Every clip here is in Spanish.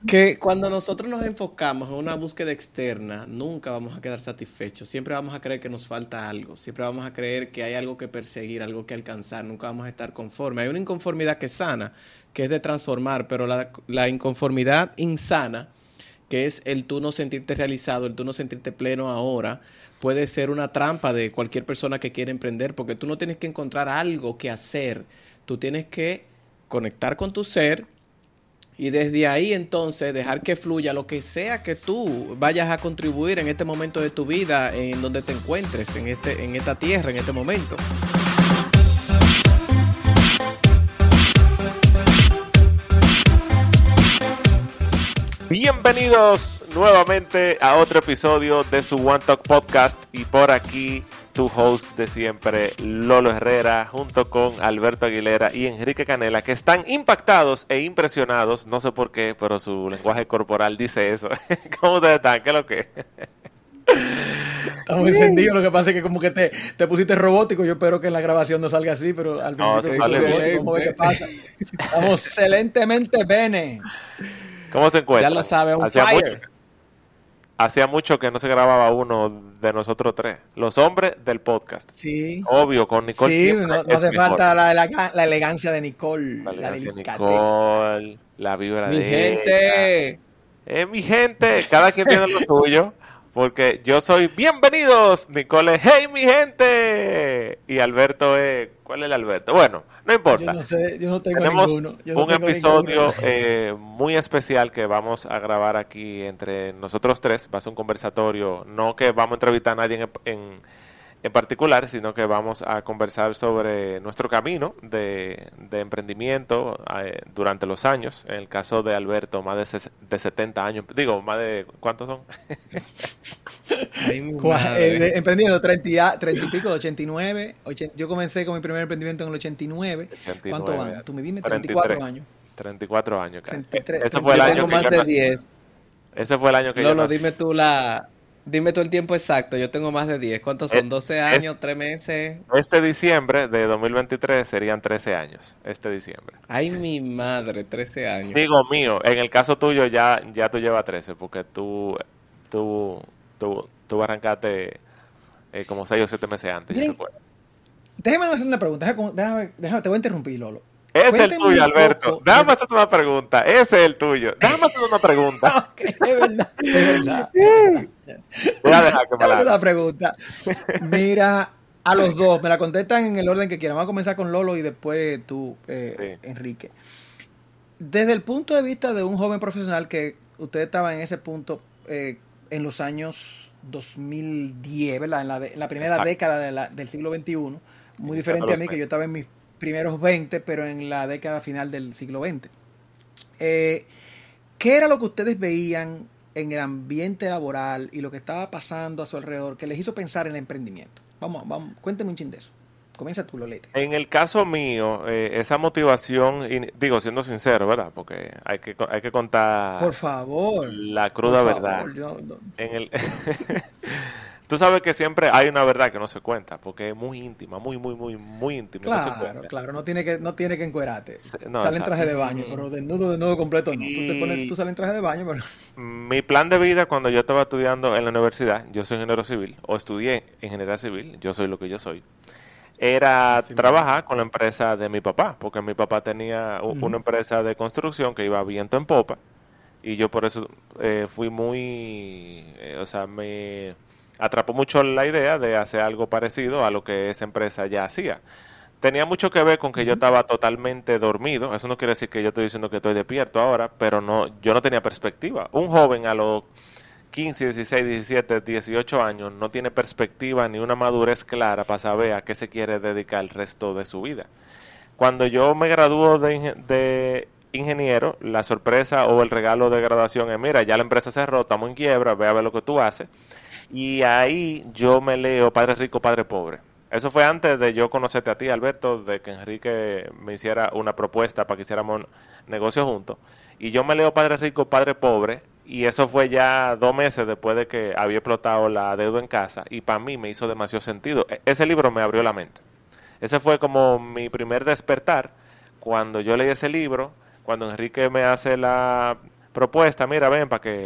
Que cuando nosotros nos enfocamos en una búsqueda externa, nunca vamos a quedar satisfechos. Siempre vamos a creer que nos falta algo. Siempre vamos a creer que hay algo que perseguir, algo que alcanzar. Nunca vamos a estar conformes. Hay una inconformidad que es sana, que es de transformar, pero la inconformidad insana, que es el tú no sentirte realizado, el tú no sentirte pleno ahora, puede ser una trampa de cualquier persona que quiera emprender, porque tú no tienes que encontrar algo que hacer. Tú tienes que conectar con tu ser y desde ahí entonces dejar que fluya lo que sea que tú vayas a contribuir en este momento de tu vida, en donde te encuentres, en esta tierra, en este momento. Bienvenidos nuevamente a otro episodio de su One Talk Podcast, y por aquí tu host de siempre, Lolo Herrera, junto con Alberto Aguilera y Enrique Canela, que están impactados e impresionados, no sé por qué, pero su lenguaje corporal dice eso. ¿Cómo ustedes están? ¿Qué es lo que? Estamos encendidos, lo que pasa es que como que te pusiste robótico. Yo espero que en la grabación no salga así, pero al principio sale robótico. Vamos a ver qué pasa. Estamos excelentemente bene. ¿Cómo se encuentra? Ya lo sabe, un fire. Hacía mucho que no se grababa uno de nosotros tres, los hombres del podcast. Sí. Obvio, con Nicole. Sí, no hace falta la elegancia de Nicole. La elegancia de Nicole, la vibra mi de gente. ella. Mi gente, cada quien tiene lo suyo. Porque yo soy bienvenidos, Nicole, hey mi gente. Y Alberto es, ¿cuál es el Alberto? Bueno, no importa. Yo no sé, yo no tengo Tenemos ninguno. un episodio muy especial que vamos a grabar aquí entre nosotros tres. Va a ser un conversatorio, no que vamos a entrevistar a nadie en particular, sino que vamos a conversar sobre nuestro camino de emprendimiento durante los años. En el caso de Alberto, más de 70 años. Digo, más de... ¿Cuántos son? Emprendiendo 30 y pico, 89. Yo comencé con mi primer emprendimiento en el 89. ¿Cuántos van? Tú me dime, 34 años. 34 años, casi. 33, Ese fue el año tengo que más yo de nací. 10. Ese fue el año que yo Lolo, nací. dime tú el tiempo exacto. Yo tengo más de 10. ¿Cuántos son? ¿12 años? ¿3 meses? Este diciembre de 2023 serían 13 años. Este diciembre. Ay, mi madre, 13 años. Digo mío, en el caso tuyo ya tú llevas 13, porque tú arrancaste como 6 o 7 meses antes. Miren, déjame hacer una pregunta. Déjame, te voy a interrumpir, Lolo. Ese es el Cuénteme tuyo, un Alberto. poco Déjame hacerte una pregunta. Ese es el tuyo. Déjame hacer una pregunta. Ok, es verdad. Voy a dejar que me la haga. La pregunta. Mira, a los dos, me la contestan en el orden que quieran. Vamos a comenzar con Lolo y después tú, Sí. Enrique. Desde el punto de vista de un joven profesional, que usted estaba en ese punto en los años 2010, ¿verdad? En la primera Exacto. década del siglo XXI. Muy diferente a mí, que yo estaba en mis primeros 20, pero en la década final del siglo XX. ¿Qué era lo que ustedes veían en el ambiente laboral y lo que estaba pasando a su alrededor que les hizo pensar en el emprendimiento? Vamos, cuénteme un chin de eso. Comienza tú, Lolete. En el caso mío, esa motivación, digo, siendo sincero, ¿verdad? Porque hay que contar Por favor. la cruda por verdad. favor, no. Tú sabes que siempre hay una verdad que no se cuenta, porque es muy íntima, muy íntima. Claro, no se cuenta. claro, no tiene que encuerarte. No, Sale en exacto. traje de baño, pero desnudo completo no. Tú sales en traje de baño, pero... Mi plan de vida cuando yo estaba estudiando en la universidad, yo soy ingeniero civil, o estudié ingeniería civil, yo soy lo que yo soy, era trabajar con la empresa de mi papá, porque mi papá tenía una empresa de construcción que iba viento en popa, y yo por eso fui me atrapó mucho la idea de hacer algo parecido a lo que esa empresa ya hacía. Tenía mucho que ver con que yo estaba totalmente dormido. Eso no quiere decir que yo estoy diciendo que estoy despierto ahora, pero yo no tenía perspectiva. Un joven a los 15, 16, 17, 18 años no tiene perspectiva ni una madurez clara para saber a qué se quiere dedicar el resto de su vida. Cuando yo me graduó de ingeniero, la sorpresa o el regalo de graduación es, mira, ya la empresa cerró, estamos en quiebra, ve a ver lo que tú haces. Y ahí yo me leo Padre Rico, Padre Pobre. Eso fue antes de yo conocerte a ti, Alberto, de que Enrique me hiciera una propuesta para que hiciéramos negocio juntos. Y yo me leo Padre Rico, Padre Pobre, y eso fue ya 2 meses después de que había explotado la deuda en casa, y para mí me hizo demasiado sentido. Ese libro me abrió la mente. Ese fue como mi primer despertar. Cuando yo leí ese libro, cuando Enrique me hace propuesta, mira, ven para que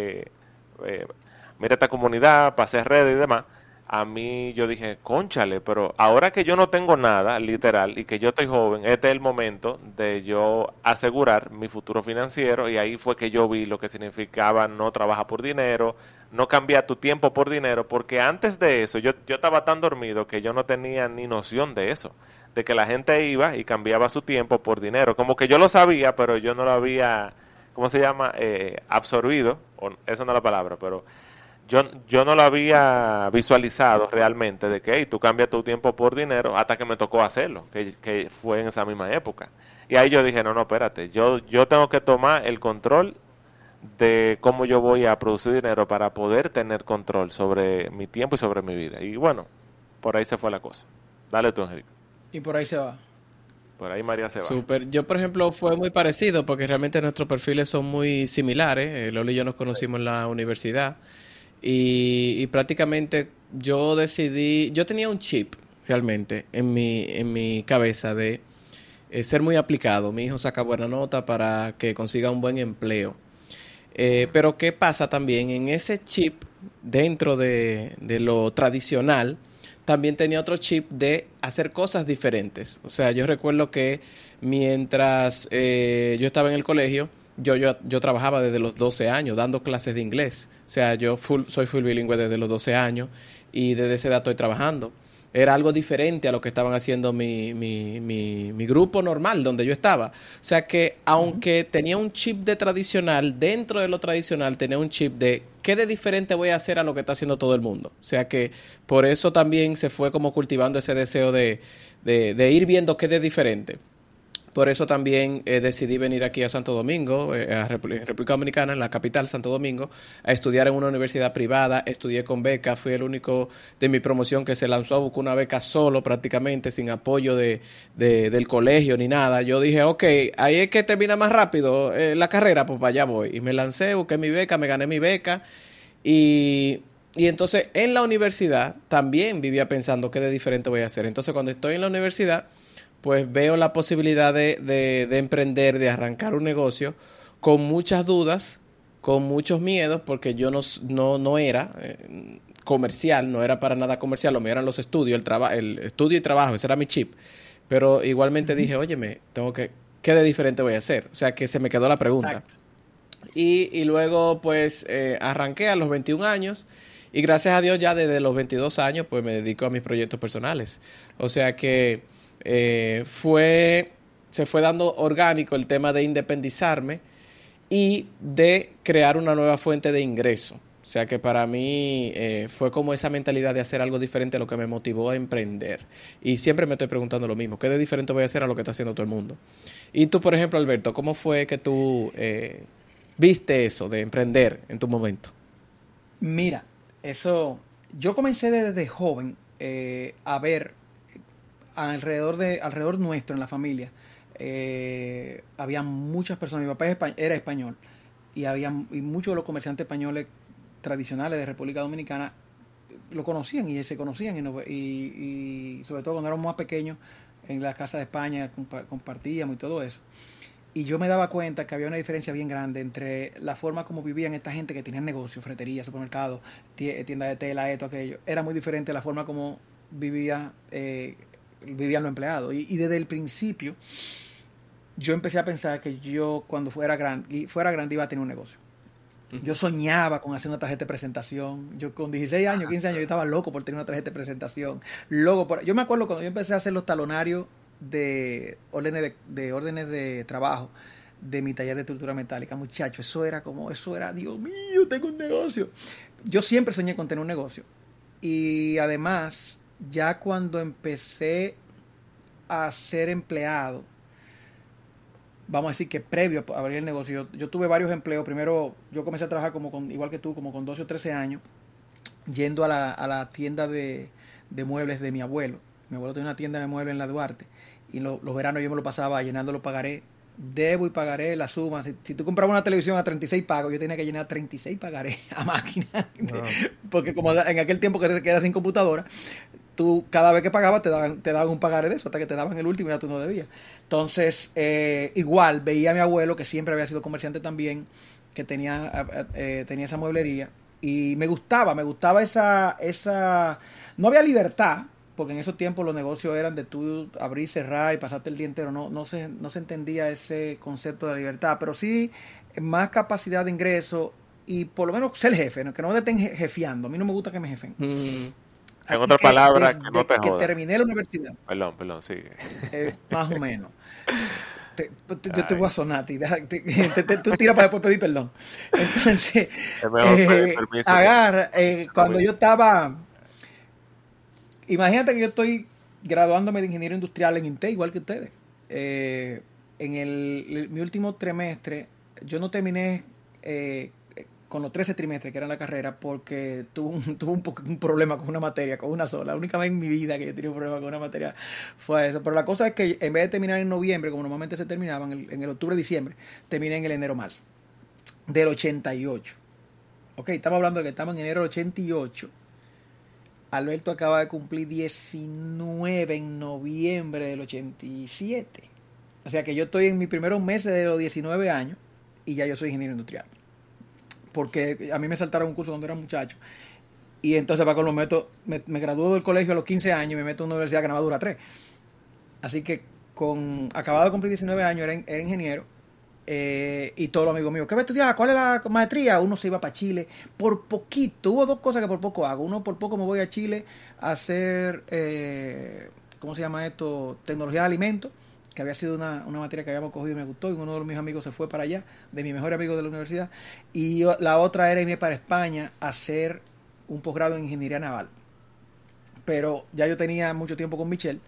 mira esta comunidad, para hacer redes y demás. A mí yo dije, cónchale, pero ahora que yo no tengo nada, literal, y que yo estoy joven, este es el momento de yo asegurar mi futuro financiero, y ahí fue que yo vi lo que significaba no trabajar por dinero, no cambiar tu tiempo por dinero, porque antes de eso yo estaba tan dormido que yo no tenía ni noción de eso, de que la gente iba y cambiaba su tiempo por dinero, como que yo lo sabía, pero yo no lo había, ¿cómo se llama? Absorbido, o, esa no es la palabra, pero yo no lo había visualizado realmente de que hey, tú cambias tu tiempo por dinero hasta que me tocó hacerlo, que fue en esa misma época. Y ahí yo dije, no, espérate, yo tengo que tomar el control de cómo yo voy a producir dinero para poder tener control sobre mi tiempo y sobre mi vida. Y bueno, por ahí se fue la cosa. Dale tú, Enrique. Y por ahí se va. Por ahí María se va. Súper. Yo, por ejemplo, fue muy parecido porque realmente nuestros perfiles son muy similares. Lolo y yo nos conocimos en la universidad y prácticamente yo decidí, yo tenía un chip realmente en mi cabeza de ser muy aplicado. Mi hijo saca buena nota para que consiga un buen empleo. Pero ¿qué pasa también? En ese chip, dentro de lo tradicional, también tenía otro chip de hacer cosas diferentes. O sea, yo recuerdo que mientras yo estaba en el colegio, yo trabajaba desde los 12 años dando clases de inglés. O sea, soy full bilingüe desde los 12 años y desde esa edad estoy trabajando. Era algo diferente a lo que estaban haciendo mi grupo normal donde yo estaba. O sea que aunque tenía un chip de tradicional, dentro de lo tradicional tenía un chip de qué de diferente voy a hacer a lo que está haciendo todo el mundo. O sea que por eso también se fue como cultivando ese deseo de ir viendo qué de diferente. Por eso también decidí venir aquí a Santo Domingo, a República Dominicana, en la capital, Santo Domingo, a estudiar en una universidad privada. Estudié con beca, fui el único de mi promoción que se lanzó a buscar una beca solo prácticamente, sin apoyo del colegio ni nada. Yo dije, ok, ahí es que termina más rápido la carrera, pues para allá voy. Y me lancé, busqué mi beca, me gané mi beca y entonces en la universidad también vivía pensando qué de diferente voy a hacer. Entonces cuando estoy en la universidad, pues veo la posibilidad de emprender, de arrancar un negocio con muchas dudas, con muchos miedos, porque yo no era comercial, no era para nada comercial, lo mío eran los estudios, el estudio y trabajo, ese era mi chip. Pero igualmente dije, óyeme, ¿qué de diferente voy a hacer? O sea, que se me quedó la pregunta. Y luego, pues, arranqué a los 21 años y gracias a Dios ya desde los 22 años, pues, me dedico a mis proyectos personales. O sea que se fue dando orgánico el tema de independizarme y de crear una nueva fuente de ingreso. O sea que para mí fue como esa mentalidad de hacer algo diferente a lo que me motivó a emprender. Y siempre me estoy preguntando lo mismo, ¿qué de diferente voy a hacer a lo que está haciendo todo el mundo? Y tú, por ejemplo, Alberto, ¿cómo fue que tú viste eso de emprender en tu momento? Mira, yo comencé desde joven a ver alrededor nuestro en la familia había muchas personas. Mi papá era español y muchos de los comerciantes españoles tradicionales de República Dominicana lo conocían y se conocían y sobre todo cuando éramos más pequeños en la casa de España compartíamos y todo eso. Y yo me daba cuenta que había una diferencia bien grande entre la forma como vivían esta gente que tenían negocios, ferretería, supermercados, tiendas de tela, esto, aquello. Era muy diferente la forma como vivían los empleados. Y desde el principio yo empecé a pensar que yo cuando fuera grande iba a tener un negocio. Yo soñaba con hacer una tarjeta de presentación. Yo con 16 años, 15 años, yo estaba loco por tener una tarjeta de presentación. Yo me acuerdo cuando yo empecé a hacer los talonarios de órdenes de trabajo de mi taller de estructura metálica, muchacho, eso era, Dios mío, tengo un negocio. Yo siempre soñé con tener un negocio. Y además, ya cuando empecé a ser empleado, vamos a decir que previo a abrir el negocio, yo tuve varios empleos. Primero, yo comencé a trabajar igual que tú, como con 12 o 13 años, yendo a la tienda de muebles de mi abuelo. Mi abuelo tenía una tienda de muebles en la Duarte, y los veranos yo me lo pasaba llenando los pagarés. Debo y pagaré la suma. Si tú comprabas una televisión a 36 pagos, yo tenía que llenar 36 pagarés a máquina. No. Porque como en aquel tiempo que era sin computadora, tú cada vez que pagabas te daban un pagaré de eso, hasta que te daban el último y ya tú no debías. Entonces, igual veía a mi abuelo, que siempre había sido comerciante también, que tenía esa mueblería. Y me gustaba esa... No había libertad, porque en esos tiempos los negocios eran de tú abrir, cerrar y pasarte el día entero. No se entendía ese concepto de libertad, pero sí más capacidad de ingreso y por lo menos ser jefe, ¿no? Que no me estén jefeando. A mí no me gusta que me jefen. En otras palabras, que no te que terminé la universidad. Perdón, sigue. Más o menos. Yo te voy a sonar a ti. Tú tiras para después pedir perdón. Entonces, agarra. Cuando yo estaba... Imagínate que yo estoy graduándome de ingeniero industrial en INTE, igual que ustedes. En mi último trimestre, yo no terminé con los 13 trimestres que era la carrera porque tuve un problema con una materia, con una sola. La única vez en mi vida que yo tenía un problema con una materia fue eso. Pero la cosa es que en vez de terminar en noviembre, como normalmente se terminaban, en el octubre-diciembre, terminé en el enero-marzo del 88. Ok, estamos hablando de que estamos en enero del 88. Alberto acaba de cumplir 19 en noviembre del 87. O sea que yo estoy en mis primeros meses de los 19 años y ya yo soy ingeniero industrial. Porque a mí me saltaron un curso cuando era muchacho. Y entonces para con lo meto, me graduó del colegio a los 15 años y me meto a una universidad que nada más dura 3. Así que acabado de cumplir 19 años, era ingeniero. Y todos los amigos míos, ¿qué va a estudiar? ¿Cuál es la maestría? Uno se iba para Chile por poquito. Hubo 2 cosas que por poco hago. Uno, por poco me voy a Chile a hacer, ¿cómo se llama esto? Tecnología de alimentos, que había sido una materia que habíamos cogido y me gustó, y uno de mis amigos se fue para allá, de mi mejor amigo de la universidad. Y la otra era irme para España a hacer un posgrado en ingeniería naval. Pero ya yo tenía mucho tiempo con Michelle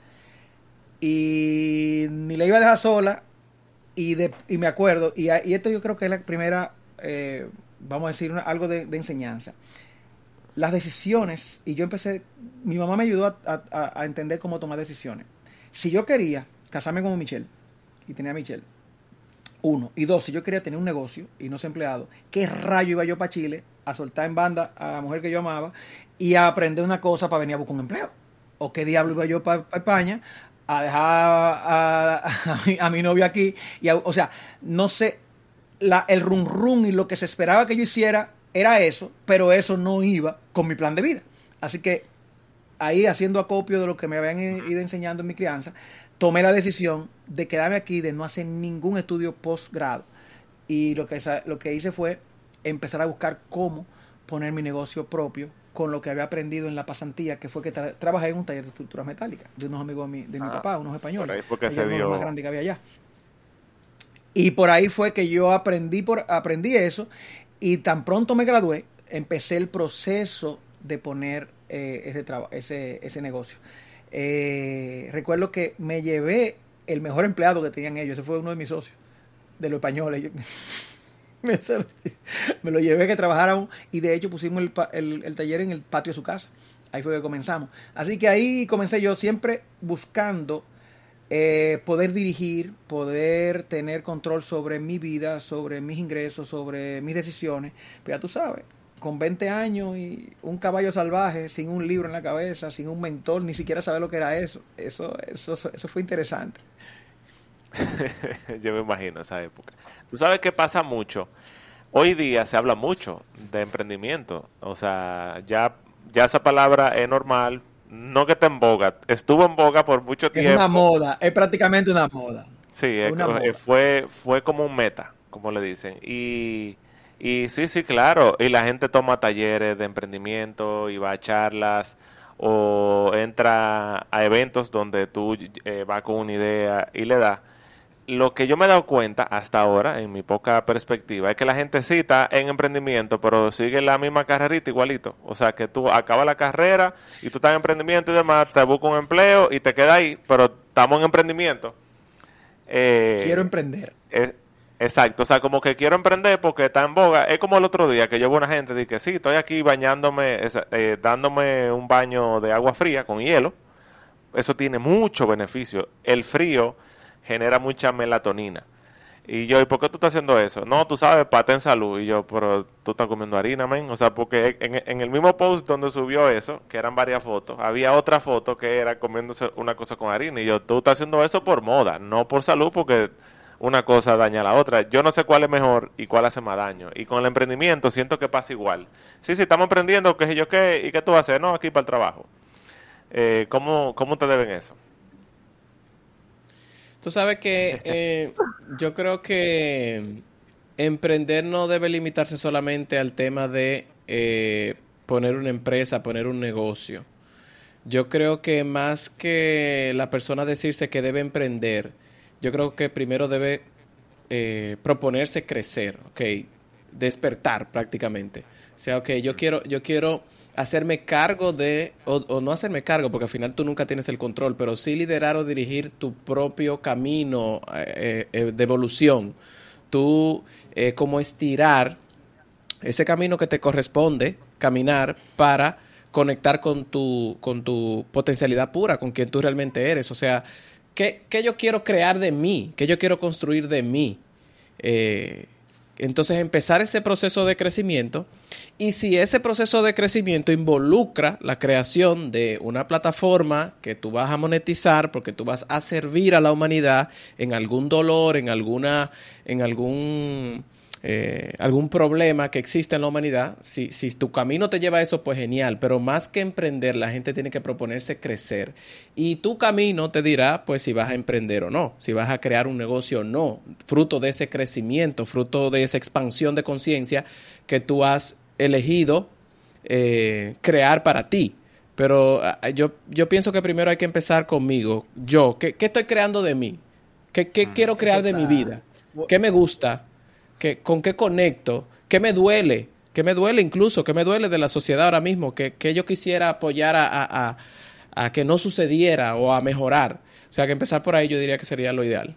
y ni la iba a dejar sola. Y me acuerdo, y esto yo creo que es la primera, vamos a decir, algo de enseñanza. Las decisiones, y yo empecé, mi mamá me ayudó a entender cómo tomar decisiones. Si yo quería casarme con Michelle, y tenía a Michelle, 1, y 2, si yo quería tener un negocio y no ser empleado, ¿qué rayo iba yo para Chile a soltar en banda a la mujer que yo amaba y a aprender una cosa para venir a buscar un empleo? ¿O qué diablo iba yo para España a dejar a mi novio aquí? O sea, no sé, el rum rum y lo que se esperaba que yo hiciera era eso, pero eso no iba con mi plan de vida. Así que ahí, haciendo acopio de lo que me habían ido enseñando en mi crianza, tomé la decisión de quedarme aquí, de no hacer ningún estudio posgrado. Y lo que hice fue empezar a buscar cómo poner mi negocio propio con lo que había aprendido en la pasantía, que fue que trabajé en un taller de estructuras metálicas de unos amigos de mi papá, unos españoles. Por ahí porque se vio... Lo más grande que había allá. Y por ahí fue que yo aprendí eso, y tan pronto me gradué, empecé el proceso de poner ese negocio. Recuerdo que me llevé el mejor empleado que tenían ellos. Ese fue uno de mis socios, de los españoles. Me lo llevé que trabajáramos, y de hecho pusimos el taller en el patio de su casa. Ahí fue que comenzamos. Así que ahí comencé yo, siempre buscando poder dirigir, poder tener control sobre mi vida, sobre mis ingresos, sobre mis decisiones. Pero ya tú sabes, con 20 años y un caballo salvaje, sin un libro en la cabeza, sin un mentor, ni siquiera saber lo que era eso. Eso fue interesante. Yo me imagino esa época. Tú sabes que pasa mucho. Hoy día se habla mucho de emprendimiento. O sea, ya esa palabra es normal. No que esté en boga. Estuvo en boga por mucho tiempo. Es una moda. Es prácticamente una moda. Sí, fue como un meta, como le dicen. Y sí, claro. Y la gente toma talleres de emprendimiento y va a charlas o entra a eventos donde tú vas con una idea y le das. Lo que yo me he dado cuenta hasta ahora, en mi poca perspectiva, es que la gente sí está en emprendimiento, pero sigue la misma carrerita igualito. O sea, que tú acabas la carrera y tú estás en emprendimiento y demás, te buscas un empleo y te quedas ahí, pero estamos en emprendimiento. Quiero emprender. Exacto, o sea, como que quiero emprender porque está en boga. Es como el otro día que yo vi una gente y que sí, estoy aquí bañándome, dándome un baño de agua fría con hielo. Eso tiene mucho beneficio. El frío genera mucha melatonina. Y yo, ¿y por qué tú estás haciendo eso? No, tú sabes, pata en salud. Y yo, pero tú estás comiendo harina, men. O sea, porque en el mismo post donde subió eso, que eran varias fotos, había otra foto que era comiéndose una cosa con harina. Y yo, tú estás haciendo eso por moda, no por salud, porque una cosa daña a la otra. Yo no sé cuál es mejor y cuál hace más daño. Y con el emprendimiento siento que pasa igual. Sí, estamos emprendiendo, qué sé yo qué, ¿y qué tú vas a hacer? No, aquí para el trabajo. ¿Cómo te deben eso? Tú sabes que yo creo que emprender no debe limitarse solamente al tema de poner una empresa, poner un negocio. Yo creo que más que la persona decirse que debe emprender, yo creo que primero debe proponerse crecer, ¿ok? Despertar prácticamente. O sea, ok, yo quiero hacerme cargo de, o no hacerme cargo, porque al final tú nunca tienes el control, pero sí liderar o dirigir tu propio camino de evolución. Tú como estirar ese camino que te corresponde caminar para conectar con tu potencialidad pura, con quien tú realmente eres. O sea, ¿qué yo quiero crear de mí? ¿Qué yo quiero construir de mí? Eh, entonces empezar ese proceso de crecimiento, y si ese proceso de crecimiento involucra la creación de una plataforma que tú vas a monetizar porque tú vas a servir a la humanidad en algún dolor, en algún problema que existe en la humanidad, si tu camino te lleva a eso, pues genial, pero más que emprender, la gente tiene que proponerse crecer. Y tu camino te dirá, pues, si vas a emprender o no, si vas a crear un negocio o no, fruto de ese crecimiento, fruto de esa expansión de conciencia que tú has elegido crear para ti. Pero yo pienso que primero hay que empezar conmigo. ¿Qué estoy creando de mí? ¿Qué quiero crear de mi vida? ¿Qué me gusta? ¿Con qué conecto? ¿Qué me duele? ¿Qué me duele incluso? ¿Qué me duele de la sociedad ahora mismo? ¿Qué yo quisiera apoyar a que no sucediera o a mejorar? O sea, que empezar por ahí yo diría que sería lo ideal.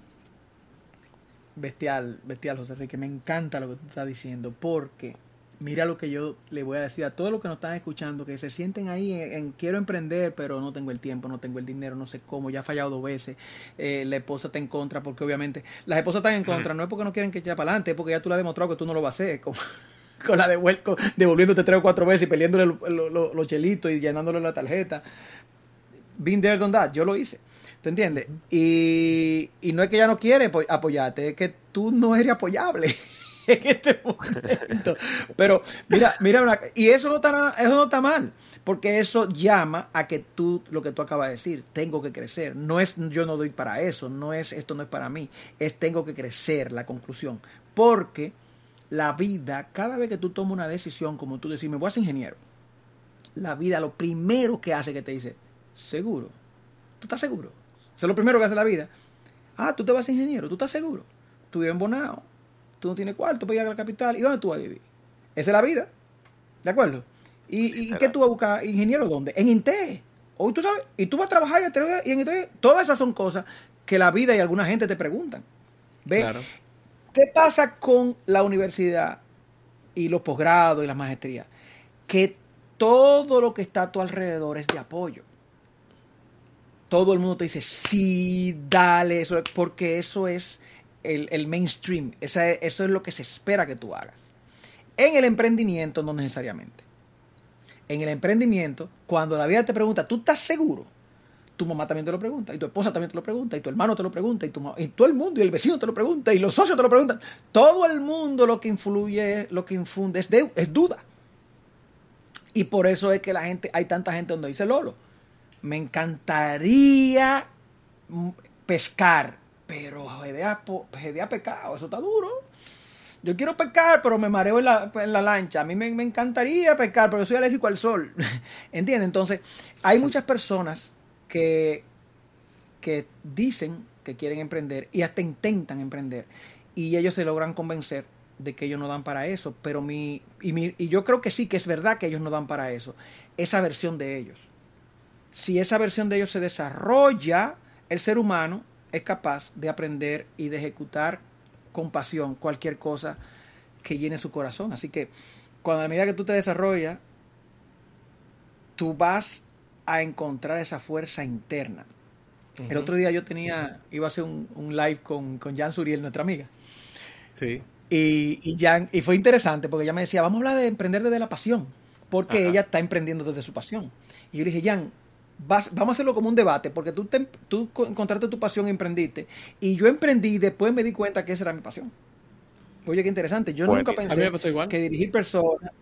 Bestial, José Enrique. Me encanta lo que tú estás diciendo, porque mira lo que yo le voy a decir a todos los que nos están escuchando, que se sienten ahí en quiero emprender, pero no tengo el tiempo, no tengo el dinero, no sé cómo, ya ha fallado 2 veces, la esposa está en contra, porque obviamente las esposas están en contra, no es porque no quieren que eche para adelante, es porque ya tú le has demostrado que tú no lo vas a hacer, con la devolviéndote 3 o 4 veces y peleándole los chelitos y llenándole la tarjeta. Been there, done that, yo lo hice. ¿Te entiendes? Y no es que ella no quiere apoyarte, es que tú no eres apoyable en este momento. Pero mira, y eso no está mal, porque eso llama a que lo que tú acabas de decir, tengo que crecer. No es yo no doy para eso, esto no es para mí, es tengo que crecer, la conclusión. Porque la vida, cada vez que tú tomas una decisión, como tú decís, me voy a ser ingeniero, la vida lo primero que hace que te dice, seguro, tú estás seguro. Eso es lo primero que hace la vida. Tú te vas a ser ingeniero, tú estás seguro. Tú vives en Bonao, tú no tienes cuarto para ir a la capital. ¿Y dónde tú vas a vivir? Esa es la vida. ¿De acuerdo? ¿Y qué tú vas a buscar? ¿Ingeniero dónde? En INTE. Hoy tú sabes, y tú vas a trabajar y en INTE. Todas esas son cosas que la vida y alguna gente te preguntan. ¿Ves? Claro. ¿Qué pasa con la universidad y los posgrados y las maestrías? Que todo lo que está a tu alrededor es de apoyo. Todo el mundo te dice, sí, dale, eso, porque eso es el mainstream. Eso es lo que se espera que tú hagas. En el emprendimiento, no necesariamente. En el emprendimiento, cuando la vida te pregunta, ¿tú estás seguro? Tu mamá también te lo pregunta, y tu esposa también te lo pregunta, y tu hermano te lo pregunta, y todo el mundo, y el vecino te lo pregunta, y los socios te lo preguntan. Todo el mundo lo que infunde es duda. Y por eso es que hay tanta gente donde dice Lolo, me encantaría pescar, pero gedea pecado, eso está duro. Yo quiero pescar, pero me mareo en la lancha. A mí me encantaría pescar, pero soy alérgico al sol. ¿Entiendes? Entonces, hay muchas personas que dicen que quieren emprender y hasta intentan emprender. Y ellos se logran convencer de que ellos no dan para eso. Pero y yo creo que sí, que es verdad que ellos no dan para eso. Esa versión de ellos. Si esa versión de ellos se desarrolla, el ser humano es capaz de aprender y de ejecutar con pasión cualquier cosa que llene su corazón. Así que cuando a medida que tú te desarrollas, tú vas a encontrar esa fuerza interna. Uh-huh. El otro día iba a hacer un live con Jan Suriel, nuestra amiga. Sí. Y fue interesante porque ella me decía, vamos a hablar de emprender desde la pasión, porque ella está emprendiendo desde su pasión. Y yo le dije, Jan, vamos a hacerlo como un debate, porque tú encontraste tu pasión y emprendiste, y yo emprendí y después me di cuenta que esa era mi pasión. Oye, qué interesante. Yo nunca pensé que dirigir personas,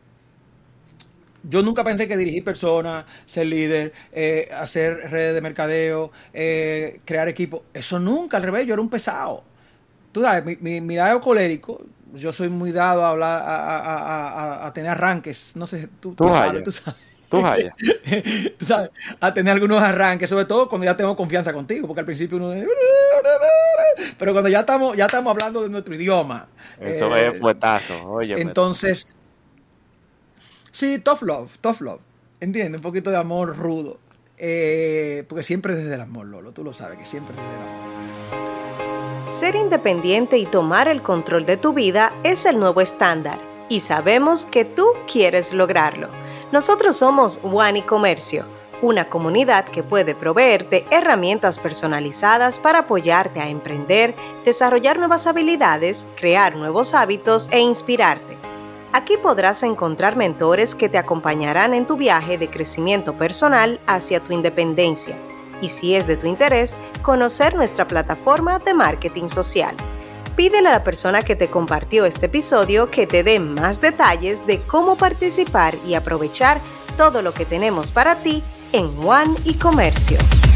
ser líder, hacer redes de mercadeo, crear equipo, eso nunca, al revés, yo era un pesado. Tú sabes, mi lado colérico, yo soy muy dado a hablar, a tener arranques, no sé, tú sabes. Tú sabes, a tener algunos arranques, sobre todo cuando ya tengo confianza contigo, porque al principio uno pero cuando ya estamos hablando de nuestro idioma. Eso es fuetazo, oye. Entonces, sí, tough love, ¿entiendes? Un poquito de amor rudo, porque siempre desde el amor, Lolo, tú lo sabes, que siempre desde el amor. Ser independiente y tomar el control de tu vida es el nuevo estándar, y sabemos que tú quieres lograrlo. Nosotros somos One y Comercio, una comunidad que puede proveerte herramientas personalizadas para apoyarte a emprender, desarrollar nuevas habilidades, crear nuevos hábitos e inspirarte. Aquí podrás encontrar mentores que te acompañarán en tu viaje de crecimiento personal hacia tu independencia. Y si es de tu interés, conocer nuestra plataforma de marketing social. Pídele a la persona que te compartió este episodio que te dé más detalles de cómo participar y aprovechar todo lo que tenemos para ti en One y Comercio.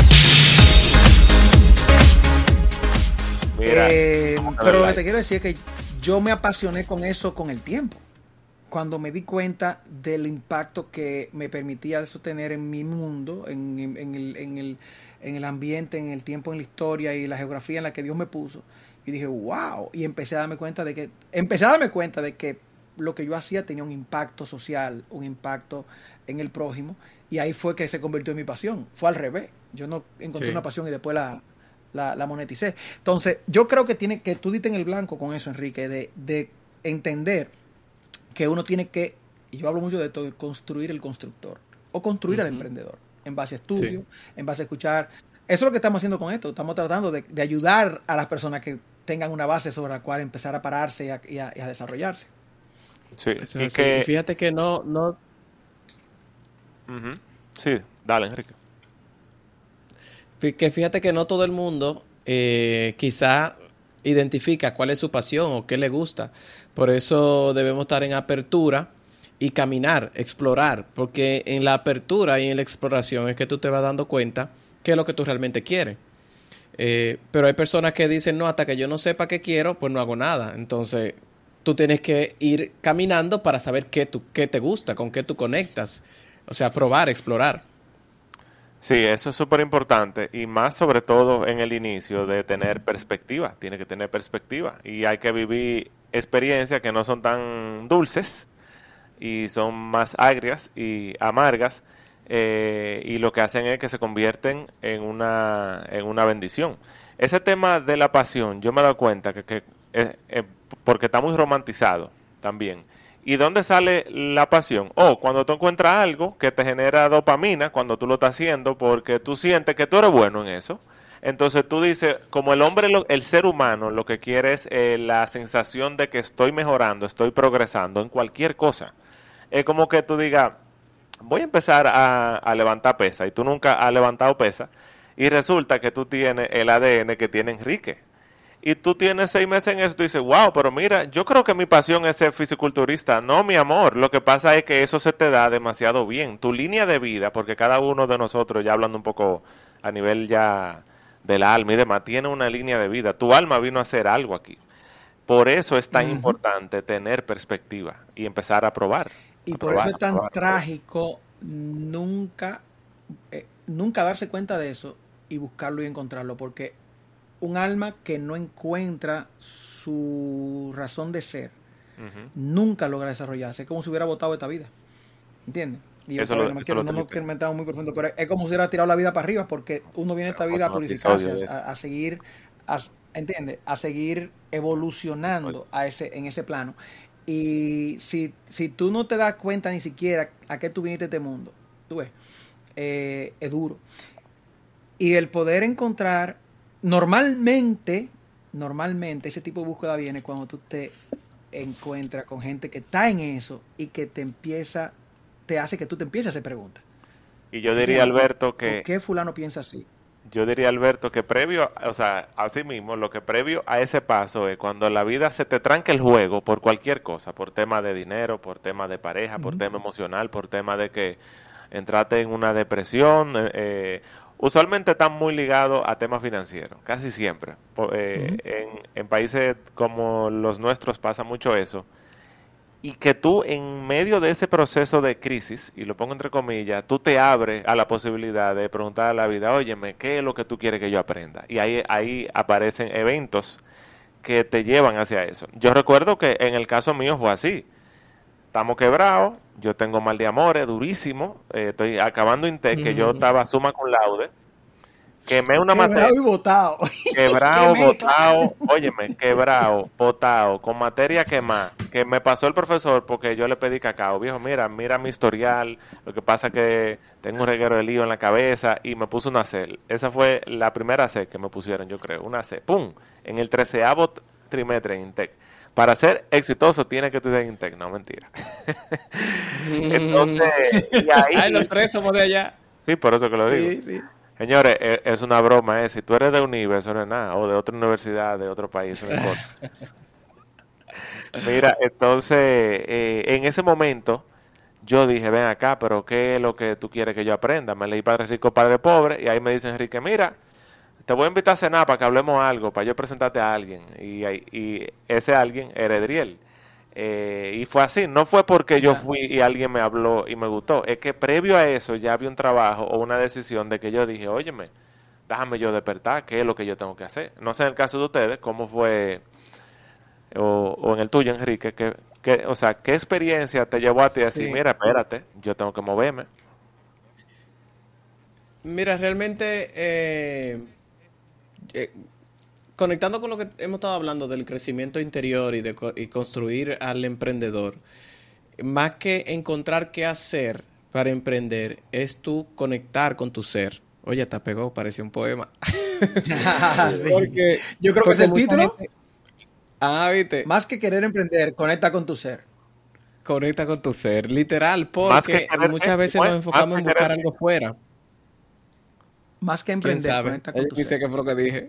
Pero lo que te quiero decir es que yo me apasioné con eso con el tiempo. Cuando me di cuenta del impacto que me permitía eso tener en mi mundo, en el ambiente, en el tiempo, en la historia y la geografía en la que Dios me puso. Y dije, wow, y empecé a darme cuenta de que lo que yo hacía tenía un impacto social, un impacto en el prójimo, y ahí fue que se convirtió en mi pasión. Fue al revés. Yo no encontré una pasión y después la moneticé. Entonces, yo creo que tú diste en el blanco con eso, Enrique, de entender que uno tiene que, y yo hablo mucho de esto, de construir el constructor, o construir al emprendedor, en base a estudio, en base a escuchar. Eso es lo que estamos haciendo con esto. Estamos tratando de ayudar a las personas que tengan una base sobre la cual empezar a pararse y a desarrollarse. Sí, y fíjate que no... Sí, dale, Enrique. Que fíjate que no todo el mundo quizá identifica cuál es su pasión o qué le gusta. Por eso debemos estar en apertura y caminar, explorar, porque en la apertura y en la exploración es que tú te vas dando cuenta qué es lo que tú realmente quieres. Pero hay personas que dicen, no, hasta que yo no sepa qué quiero, pues no hago nada. Entonces, tú tienes que ir caminando para saber qué te gusta, con qué tú conectas. O sea, probar, explorar. Sí, eso es súper importante y más sobre todo en el inicio de tener perspectiva. Tiene que tener perspectiva y hay que vivir experiencias que no son tan dulces y son más agrias y amargas. Y lo que hacen es que se convierten en una bendición. Ese tema de la pasión, yo me he dado cuenta que porque está muy romantizado también. ¿Y dónde sale la pasión? Cuando tú encuentras algo que te genera dopamina, cuando tú lo estás haciendo, porque tú sientes que tú eres bueno en eso. Entonces tú dices, como el hombre, el ser humano, lo que quiere es la sensación de que estoy mejorando, estoy progresando en cualquier cosa. Es como que tú digas, voy a empezar a levantar pesa, y tú nunca has levantado pesa, y resulta que tú tienes el ADN que tiene Enrique. Y tú tienes 6 meses en eso, tú dices, wow, pero mira, yo creo que mi pasión es ser fisiculturista. No, mi amor, lo que pasa es que eso se te da demasiado bien. Tu línea de vida, porque cada uno de nosotros, ya hablando un poco a nivel ya del alma y demás, tiene una línea de vida. Tu alma vino a hacer algo aquí. Por eso es tan importante tener perspectiva y empezar a probar. Y por eso es tan trágico nunca darse cuenta de eso y buscarlo y encontrarlo, porque un alma que no encuentra su razón de ser nunca logra desarrollarse. Es como si hubiera botado esta vida, ¿entiendes? Y yo no me quiero meter muy profundo, pero es como si hubiera tirado la vida para arriba, porque uno viene a esta vida a purificarse, a seguir, ¿entiendes? A seguir evolucionando en ese plano. Y si tú no te das cuenta ni siquiera a qué tú viniste a este mundo, tú ves, es duro. Y el poder encontrar, normalmente ese tipo de búsqueda viene cuando tú te encuentras con gente que está en eso y que te hace que tú te empieces a hacer preguntas. Y yo diría, Alberto, que... ¿Por qué fulano piensa así? Yo diría, Alberto, que previo, o sea, así mismo, lo que previo a ese paso es cuando la vida se te tranca el juego por cualquier cosa, por tema de dinero, por tema de pareja, por tema emocional, por tema de que entraste en una depresión. Usualmente están muy ligados a temas financieros, casi siempre. En países como los nuestros pasa mucho eso. Y que tú en medio de ese proceso de crisis, y lo pongo entre comillas, tú te abres a la posibilidad de preguntar a la vida, óyeme, ¿qué es lo que tú quieres que yo aprenda? Y ahí aparecen eventos que te llevan hacia eso. Yo recuerdo que en el caso mío fue así. Estamos quebrados, yo tengo mal de amores, durísimo, estoy acabando Intec, que yo estaba summa cum laude, quemé una materia. Quebrado y botado. Quebrado, botado, óyeme, quebrado, botado, con materia quemada, que me pasó el profesor porque yo le pedí cacao. Viejo, mira mi historial, lo que pasa que tengo un reguero de lío en la cabeza y me puso una C. Esa fue la primera C que me pusieron, yo creo, una C. ¡Pum! En el 13º trimestre en Intec. Para ser exitoso tiene que estudiar Intec, no, mentira. Entonces, y ahí... Ay, los tres somos de allá. Sí, por eso que lo digo. Sí, sí. Señores, es una broma, si tú eres de Unive, eso no es nada, o de otra universidad, de otro país, eso no importa. Mira, entonces, en ese momento, yo dije, ven acá, pero ¿qué es lo que tú quieres que yo aprenda? Me leí Padre Rico, Padre Pobre, y ahí me dice Enrique, mira, te voy a invitar a cenar para que hablemos algo, para yo presentarte a alguien, y ese alguien era Edriel. Y fue así, no fue porque yo fui y alguien me habló y me gustó, es que previo a eso ya había un trabajo o una decisión de que yo dije, óyeme, déjame yo despertar, ¿qué es lo que yo tengo que hacer? No sé en el caso de ustedes, cómo fue, o en el tuyo, Enrique, o sea, ¿qué experiencia te llevó a ti a decir, Sí. mira, espérate, yo tengo que moverme? Mira, realmente, eh, conectando con lo que hemos estado hablando del crecimiento interior y construir al emprendedor, más que encontrar qué hacer para emprender, es tú conectar con tu ser. Oye, te pegó, parecía un poema. Sí. Porque, Yo creo que es porque el mucha título. gente- viste, Más que querer emprender, conecta con tu ser. conecta con tu ser, literal, Más que porque querer, muchas veces ¿cómo nos es? enfocamos Más en que buscar querer. algo fuera. Más que ¿Quién emprender, sabe? conecta con Ella tu dice ser. que fue lo que dije.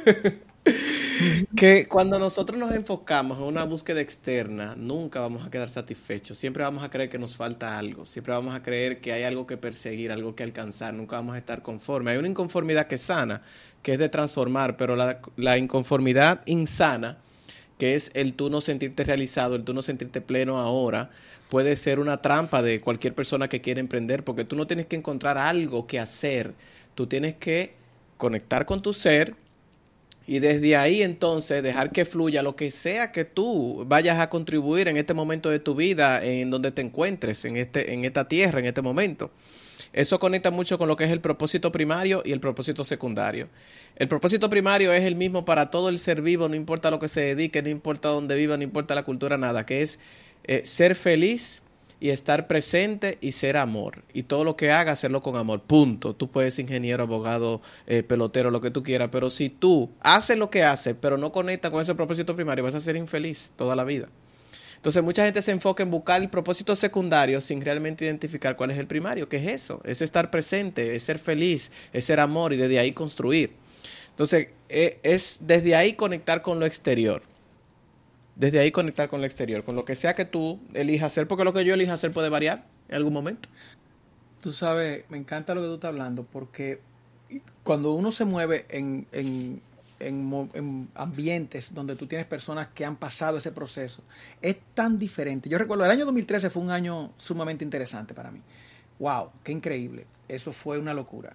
Ujú. Que cuando nosotros nos enfocamos en una búsqueda externa, nunca vamos a quedar satisfechos. Siempre vamos a creer que nos falta algo. Siempre vamos a creer que hay algo que perseguir, algo que alcanzar. Nunca vamos a estar conformes. Hay una inconformidad que es sana, que es de transformar, pero la inconformidad insana, que es el tú no sentirte realizado, el tú no sentirte pleno ahora, puede ser una trampa de cualquier persona que quiera emprender, porque tú no tienes que encontrar algo que hacer. Tú tienes que conectar con tu ser y desde ahí entonces dejar que fluya lo que sea que tú vayas a contribuir en este momento de tu vida, en donde te encuentres, en esta tierra, en este momento. Eso conecta mucho con lo que es el propósito primario y el propósito secundario. El propósito primario es el mismo para todo el ser vivo, no importa lo que se dedique, no importa dónde viva, no importa la cultura, nada, que es ser feliz y estar presente y ser amor. Y todo lo que haga, hacerlo con amor. Punto. Tú puedes ser ingeniero, abogado, pelotero, lo que tú quieras, pero si tú haces lo que haces, pero no conectas con ese propósito primario, vas a ser infeliz toda la vida. Entonces mucha gente se enfoca en buscar el propósito secundario sin realmente identificar cuál es el primario. ¿Qué es eso? Es estar presente, es ser feliz, es ser amor y desde ahí construir. Entonces es desde ahí conectar con lo exterior. Desde ahí conectar con lo exterior, con lo que sea que tú elijas hacer, porque lo que yo elija hacer puede variar en algún momento. Tú sabes, me encanta lo que tú estás hablando, porque cuando uno se mueve en ambientes donde tú tienes personas que han pasado ese proceso, es tan diferente. Yo recuerdo, el año 2013 fue un año sumamente interesante para mí. ¡Wow! ¡Qué increíble! Eso fue una locura.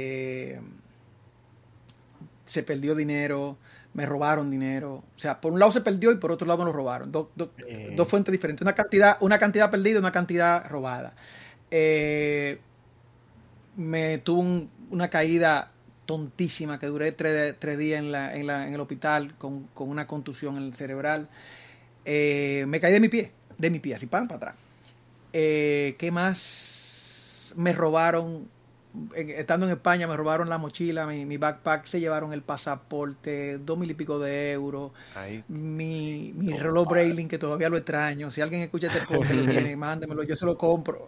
Se perdió dinero, me robaron dinero. O sea, por un lado se perdió y por otro lado me lo robaron. Dos fuentes diferentes. Una cantidad perdida y una cantidad robada. Me tuvo una caída tontísima que duré tres días en el hospital con una contusión en el cerebral. Me caí de mi pie, así, pan, para atrás. ¿Qué más? Me robaron estando en España me robaron la mochila, mi backpack, se llevaron el pasaporte, 2,000 y pico de euros, mi reloj Breitling, que todavía lo extraño. Si alguien escucha este podcast lo tiene, mándemelo, yo se lo compro.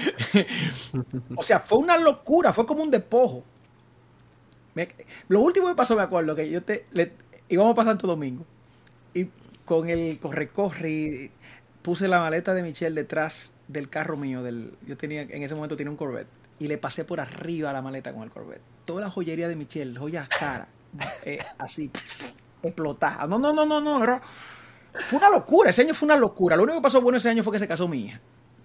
O sea, fue una locura, fue como un despojo. Lo último que pasó, me acuerdo, que íbamos para Santo Domingo y con el corre puse la maleta de Michelle detrás del carro mío. Yo en ese momento tenía un Corvette y le pasé por arriba la maleta con el Corvette. Toda la joyería de Michelle, joyas caras, así, explotada. No. Fue una locura, ese año fue una locura. Lo único que pasó bueno ese año fue que se casó mi hija.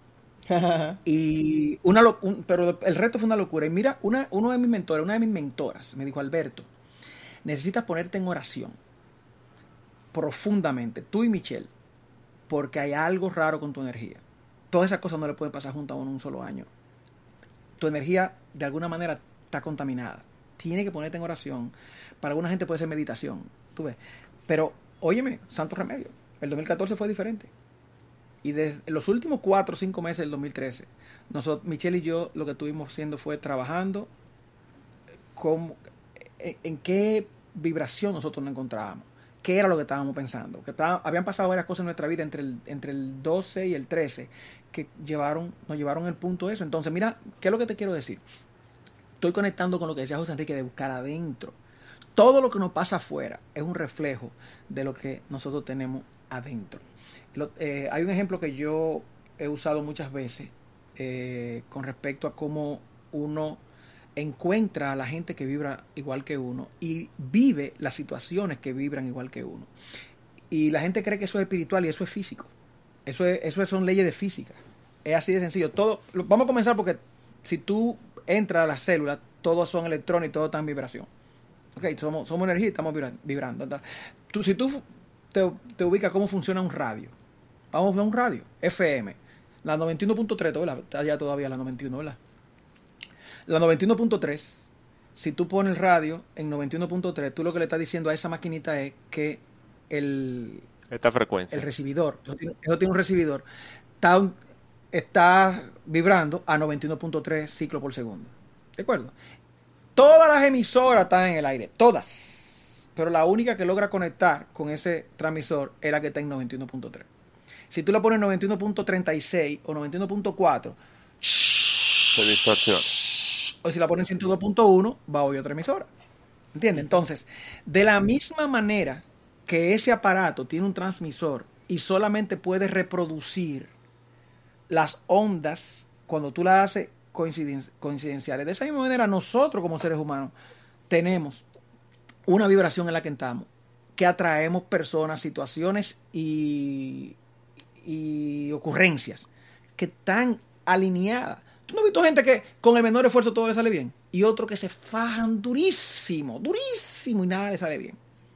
Y pero el resto fue una locura. Y mira, una de mis mentoras me dijo: Alberto, necesitas ponerte en oración profundamente, tú y Michelle, porque hay algo raro con tu energía. Todas esas cosas no le pueden pasar juntas en un solo año. Tu energía de alguna manera está contaminada. Tiene que ponerte en oración. Para alguna gente puede ser meditación, tú ves. Pero óyeme, santo remedio, el 2014 fue diferente. Y desde los últimos 4 o 5 meses del 2013, Michelle y yo lo que estuvimos haciendo fue trabajando en qué vibración nosotros nos encontrábamos, qué era lo que estábamos pensando. Habían pasado varias cosas en nuestra vida entre el 12 y el 13 que nos llevaron al punto de eso. Entonces, mira, ¿qué es lo que te quiero decir? Estoy conectando con lo que decía José Enrique de buscar adentro. Todo lo que nos pasa afuera es un reflejo de lo que nosotros tenemos adentro. Hay un ejemplo que yo he usado muchas veces con respecto a cómo uno encuentra a la gente que vibra igual que uno y vive las situaciones que vibran igual que uno. Y la gente cree que eso es espiritual y eso es físico. Eso son leyes de física. Es así de sencillo. Vamos a comenzar porque si tú entras a las células, todos son electrones y todo está en vibración. Okay, somos energía y estamos vibrando. Si tú te ubicas cómo funciona un radio, vamos a ver un radio, FM, la 91.3, ¿verdad? Allá todavía la 91, ¿verdad? La 91.3, si tú pones el radio en 91.3, tú lo que le estás diciendo a esa maquinita es que esta frecuencia, el recibidor, eso tiene un recibidor, está vibrando a 91.3 ciclos por segundo. ¿De acuerdo? Todas las emisoras están en el aire, todas. Pero la única que logra conectar con ese transmisor es la que está en 91.3. Si tú la pones en 91.36 o 91.4, se distorsiona. O si la pones en 102.1, va a oír otra emisora. ¿Entiendes? Entonces, de la misma manera que ese aparato tiene un transmisor y solamente puede reproducir las ondas cuando tú las haces coincidenciales. De esa misma manera, nosotros como seres humanos tenemos una vibración en la que estamos, que atraemos personas, situaciones y ocurrencias que están alineadas. ¿Tú no has visto gente que con el menor esfuerzo todo le sale bien? Y otro que se fajan durísimo y nada le sale bien.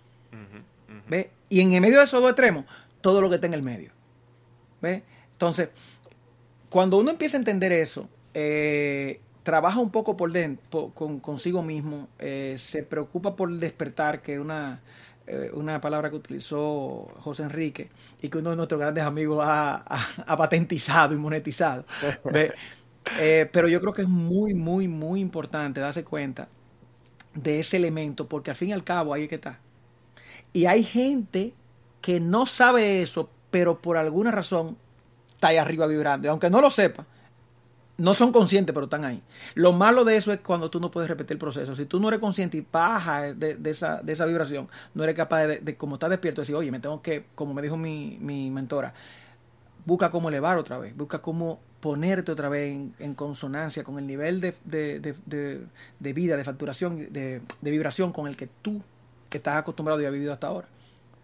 ¿Ves? Y en el medio de esos dos extremos, todo lo que está en el medio. ¿Ves? Entonces, cuando uno empieza a entender eso, trabaja un poco por dentro, consigo mismo, se preocupa por despertar, que es una palabra que utilizó José Enrique y que uno de nuestros grandes amigos ha patentizado y monetizado. ¿Ves? Pero yo creo que es muy, muy, muy importante darse cuenta de ese elemento, porque al fin y al cabo ahí es que está. Y hay gente que no sabe eso, pero por alguna razón está ahí arriba vibrando. Y aunque no lo sepa, no son conscientes, pero están ahí. Lo malo de eso es cuando tú no puedes repetir el proceso. Si tú no eres consciente y bajas de esa vibración, no eres capaz de como estás despierto, decir, oye, me tengo que, como me dijo mi mentora, busca cómo elevar otra vez, busca cómo ponerte otra vez en consonancia con el nivel de vida, de facturación, de vibración con el que tú estás acostumbrado y has vivido hasta ahora.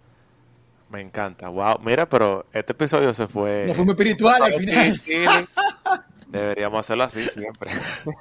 Me encanta, wow. Mira, pero este episodio se fue... No fue muy espiritual al final. Sí. Deberíamos hacerlo así siempre.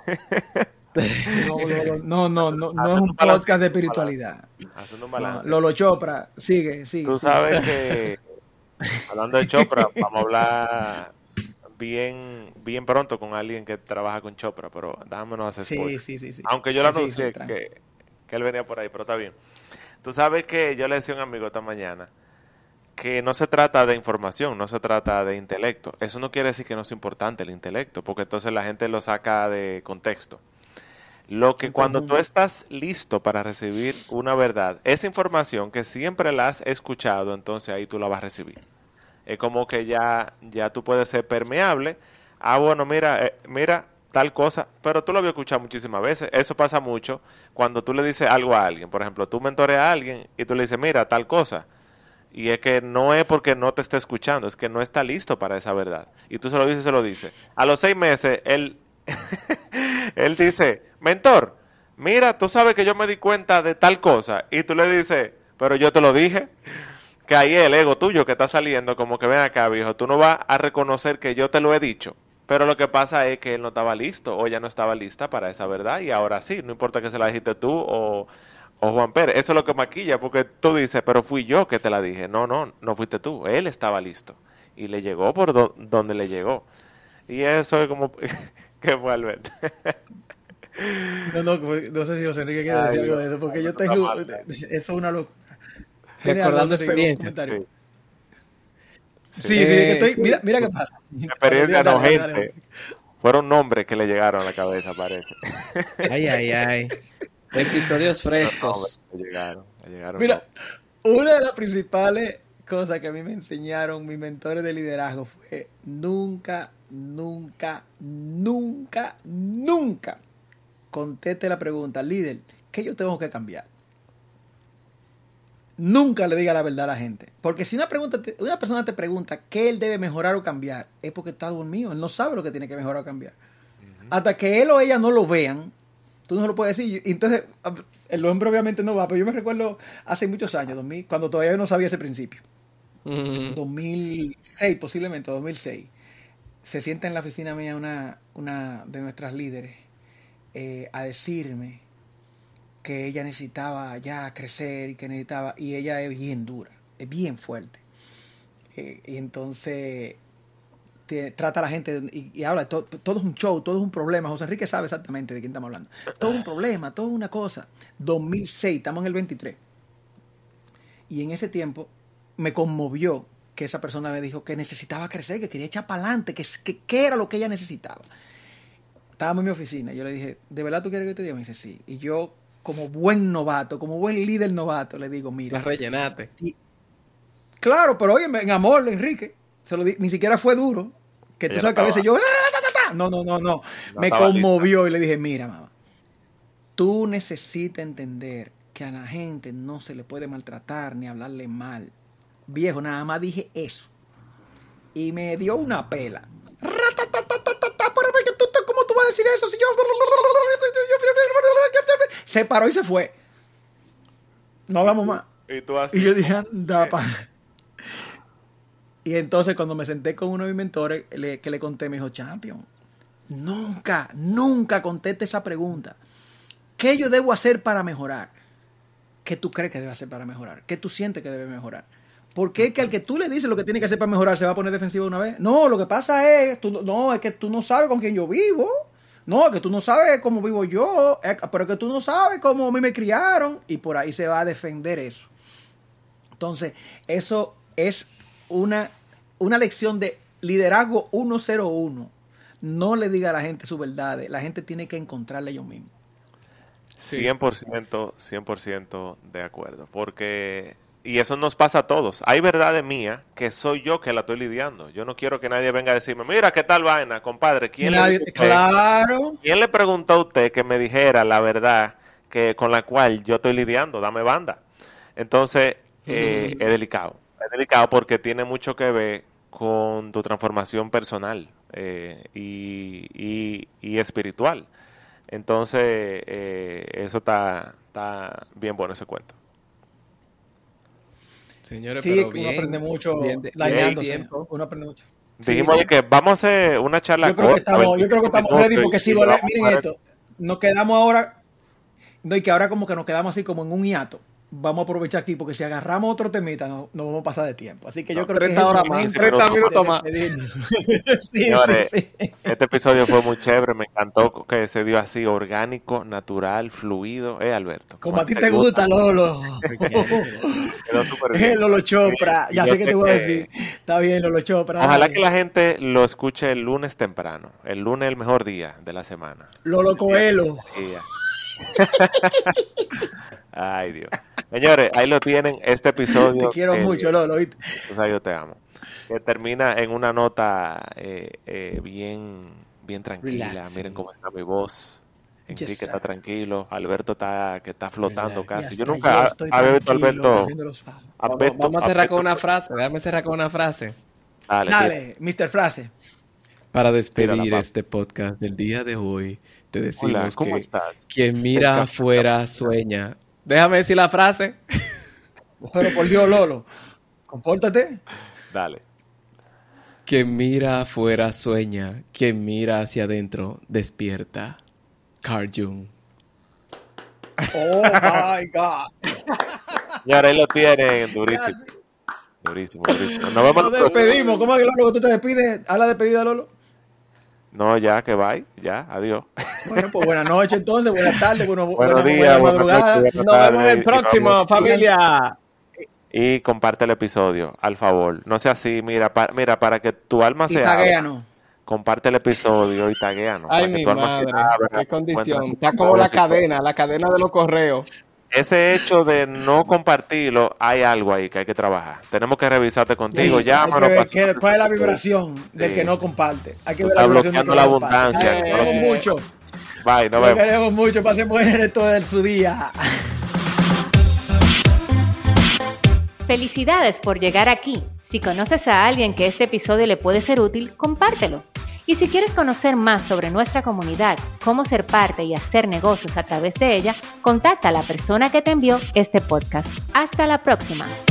No es un podcast de espiritualidad. Haciendo un balance. Lolo Chopra, sigue. Tú sabes que, hablando de Chopra, vamos a hablar bien pronto con alguien que trabaja con Chopra, pero déjame no hacer spoiler. Sí. Aunque yo le anuncié que él venía por ahí, pero está bien. Tú sabes que yo le decía a un amigo esta mañana que no se trata de información, no se trata de intelecto. Eso no quiere decir que no es importante el intelecto, porque entonces la gente lo saca de contexto. Lo que cuando tú estás listo para recibir una verdad, esa información que siempre la has escuchado, entonces ahí tú la vas a recibir. Es como que ya tú puedes ser permeable. Bueno, mira tal cosa, pero tú lo habías escuchado muchísimas veces. Eso pasa mucho cuando tú le dices algo a alguien. Por ejemplo, tú mentoreas a alguien y tú le dices, mira, tal cosa. Y es que no es porque no te esté escuchando, es que no está listo para esa verdad. Y tú se lo dices. A los 6 meses, él dice, mentor, mira, tú sabes que yo me di cuenta de tal cosa. Y tú le dices, pero yo te lo dije. Que ahí es el ego tuyo que está saliendo, como que ven acá, viejo, tú no vas a reconocer que yo te lo he dicho. Pero lo que pasa es que él no estaba listo o ella no estaba lista para esa verdad y ahora sí, no importa que se la dijiste tú o Juan Pérez. Eso es lo que maquilla, porque tú dices, pero fui yo que te la dije. No fuiste tú, él estaba listo y le llegó por donde le llegó. Y eso es como que fue Alberto. No sé si José Enrique quiere decir algo de eso, porque yo tengo, eso es una locura. Recordando experiencias. Sí, mira qué pasa. Experiencia no, gente. Fueron nombres que le llegaron a la cabeza, parece. Ay. Episodios frescos. Llegaron mira, una de las principales cosas que a mí me enseñaron mis mentores de liderazgo fue nunca conteste la pregunta, líder, ¿qué yo tengo que cambiar? Nunca le diga la verdad a la gente. Porque si una persona te pregunta qué él debe mejorar o cambiar, es porque está dormido. Él no sabe lo que tiene que mejorar o cambiar. Hasta que él o ella no lo vean, tú no se lo puedes decir. Y entonces, el hombre obviamente no va. Pero yo me recuerdo hace muchos años, cuando todavía no sabía ese principio. 2006, posiblemente, 2006. Se sienta en la oficina mía una de nuestras líderes a decirme que ella necesitaba ya crecer y ella es bien dura, es bien fuerte. Y entonces trata a la gente y habla, todo es un show, todo es un problema. José Enrique sabe exactamente de quién estamos hablando. Todo es un problema, todo es una cosa. 2006, estamos en el 23. Y en ese tiempo me conmovió que esa persona me dijo que necesitaba crecer, que quería echar para adelante, que era lo que ella necesitaba. Estábamos en mi oficina y yo le dije, ¿de verdad tú quieres que te diga? Me dice, sí. Y yo, como buen novato, como buen líder novato, le digo, mira. La rellenaste. Claro, pero oye, en amor, Enrique, ni siquiera fue duro. Que tú sabes que a veces yo, no. Me conmovió y le dije, mira, mamá, tú necesitas entender que a la gente no se le puede maltratar ni hablarle mal. Viejo, nada más dije eso. Y me dio una pela. ¿Cómo tú vas a decir eso? Si yo... Se paró y se fue. No hablamos más. Y yo dije, anda, para. Y entonces cuando me senté con uno de mis mentores, que le conté, me dijo, Champion, nunca conteste esa pregunta. ¿Qué yo debo hacer para mejorar? ¿Qué tú crees que debe hacer para mejorar? ¿Qué tú sientes que debe mejorar? Porque es que al que tú le dices lo que tiene que hacer para mejorar, ¿se va a poner defensivo una vez? No, lo que pasa es, es que tú no sabes con quién yo vivo. No, que tú no sabes cómo vivo yo, pero que tú no sabes cómo a mí me criaron. Y por ahí se va a defender eso. Entonces, eso es una lección de liderazgo 101. No le diga a la gente su verdad. La gente tiene que encontrarla ellos mismos. 100% de acuerdo. Porque... Y eso nos pasa a todos. Hay verdades mías que soy yo que la estoy lidiando. Yo no quiero que nadie venga a decirme, mira, ¿qué tal vaina, compadre? ¿Quién le preguntó a usted que me dijera la verdad con la cual yo estoy lidiando? Dame banda. Entonces, es delicado. Es delicado porque tiene mucho que ver con tu transformación personal y espiritual. Entonces, eso está bien bueno ese cuento. Señores, sí, pero uno aprende mucho dañándose. Uno aprende mucho. Dijimos que vamos a hacer una charla corta. Yo creo que estamos ready porque si miren esto, nos quedamos ahora, y que ahora como que nos quedamos así como en un hiato. Vamos a aprovechar aquí porque si agarramos otro temita nos vamos a pasar de tiempo. Así que yo creo que 30 minutos más. Señores, este episodio fue muy chévere, me encantó que se dio así orgánico, natural, fluido, Alberto. Como a ti te gusta, Lolo. Quedó súper bien. Lolo Chopra, ya sé que te voy a decir. Está bien, Lolo Chopra. Ojalá que la gente lo escuche el lunes temprano. El lunes es el mejor día de la semana. Lolo Coelho. Ay, Dios. Señores, ahí lo tienen, este episodio. Te quiero mucho, Lolo. ¿Viste? O sea, yo te amo. Que termina en una nota bien tranquila. Relaxing. Miren cómo está mi voz. Enrique está tranquilo. Alberto está flotando casi. Yo nunca había visto a Alberto. Vamos a cerrar con una frase. Déjame cerrar con una frase. Dale, Mr. Frase. Para despedir este podcast del día de hoy, te decimos hola, ¿cómo que estás? Quien mira afuera sueña. Déjame decir la frase. Pero por Dios, Lolo, compórtate. Dale. Quien mira afuera sueña, quien mira hacia adentro despierta. Carl Jung. Oh my God. Y ahora ahí lo tienen, durísimo. Durísimo. Nos vemos. Nos despedimos. ¿Cómo es que Lolo, tú te despides? ¿A la despedida, Lolo? No, ya, que bye. Ya, adiós. Bueno, pues buenas noches entonces, buenas tardes, buenos días, buenas madrugadas. Nos vemos en el próximo, familia. Y comparte el episodio, al favor. No sea así, mira, para que tu alma se abra. Taguéanos. Comparte el episodio y taguéanos. Ay, mi madre, qué condición. Está como la cadena de los correos. Ese hecho de no compartirlo, hay algo ahí que hay que trabajar. Tenemos que revisarte contigo. Llámanos. ¿Cuál es la vibración del que no comparte? Hay que ver está la vibración bloqueando la abundancia. Queremos mucho. Bye, nos vemos. Queremos mucho. Pasen buen resto de su día. Felicidades por llegar aquí. Si conoces a alguien que este episodio le puede ser útil, compártelo. Y si quieres conocer más sobre nuestra comunidad, cómo ser parte y hacer negocios a través de ella, contacta a la persona que te envió este podcast. Hasta la próxima.